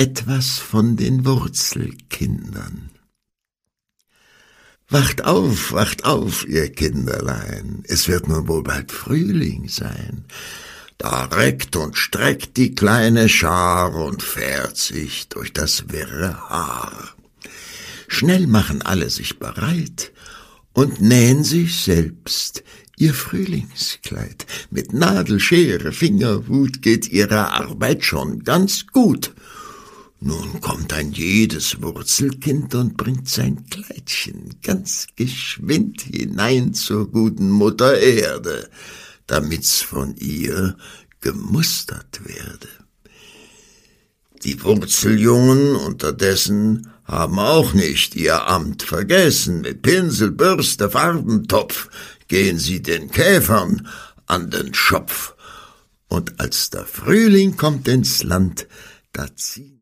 etwas von den Wurzelkindern. Wacht auf, ihr Kinderlein, es wird nun wohl bald Frühling sein. Da reckt und streckt die kleine Schar und fährt sich durch das wirre Haar. Schnell machen alle sich bereit und nähen sich selbst ihr Frühlingskleid. Mit Nadel, Schere, Fingerhut geht ihre Arbeit schon ganz gut. Nun kommt ein jedes Wurzelkind und bringt sein Kleidchen ganz geschwind hinein zur guten Mutter Erde, damit's von ihr gemustert werde. Die Wurzeljungen unterdessen haben auch nicht ihr Amt vergessen. Mit Pinsel, Bürste, Farbentopf gehen sie den Käfern an den Schopf. Und als der Frühling kommt ins Land, da ziehen